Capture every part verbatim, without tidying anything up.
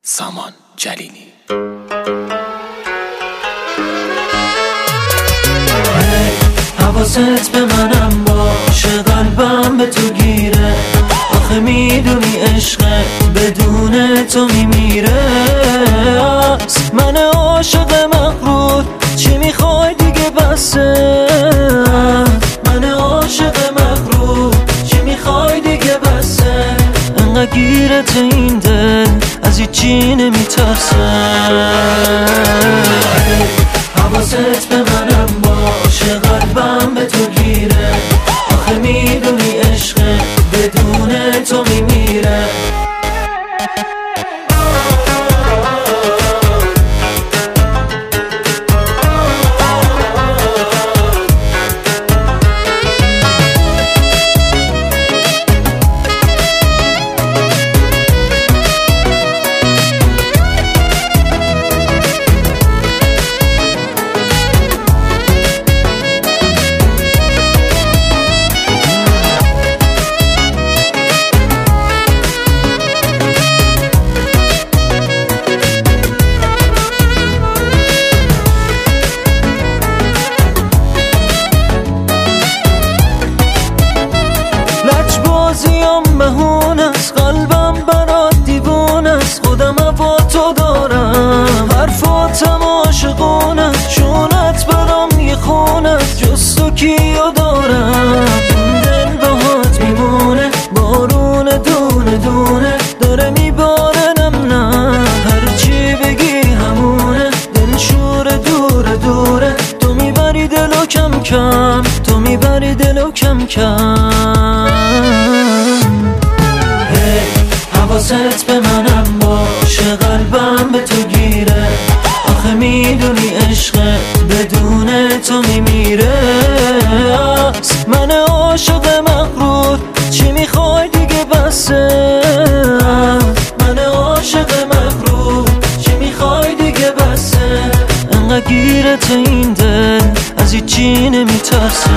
سامان جلیلی. حواست به منم باشه، قلبم به تو گیره. آخه میدونی عشقه بدون تو میمیره. من عاشق مغرور، چی میخوای دیگه بسه. من عاشق مغرور، چی میخوای دیگه بسه. انقدر گیرت این دل از هیچی نمیترسه. حواست به منم باشه، قلبم به تو گیره. آخه میدونی عشقه بدون تو میمیره. بازیم مهون است، قلبم برات دیوون است. خودم با تو دارم، حرفاتم عاشقون است. چونت برام یه خون است، جز تو کیو دارم. این دل باهات میمونه، بارون دونه دونه داره میباره. نم نه هرچی بگی همونه، دل شور دوره دوره. تو میبری دلو کم کم، تو میبری دلو کم کم. حواست به منم باشه، قلبم به تو گیره. آخه میدونی عشقه بدون تو میمیره. من عاشق مغرور، چی میخوای دیگه بسه. من عاشق مغرور، چی میخوای دیگه بسه. انقدر گیرت این دل از هیچی نمیترسه.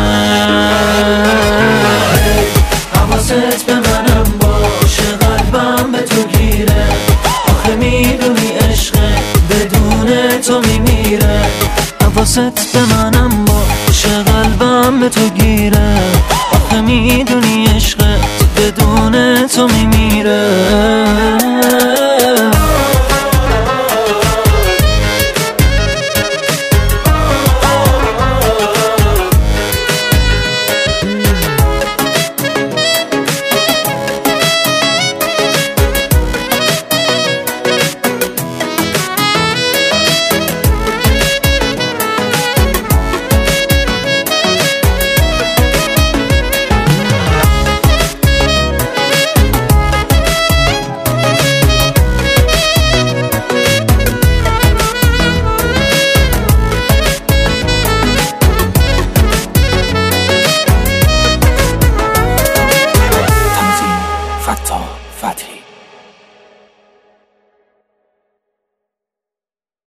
حواست به منم باشه، قلبم به تو گیره. آخه میدونی عشقه بدون تو میمیره. حواست به من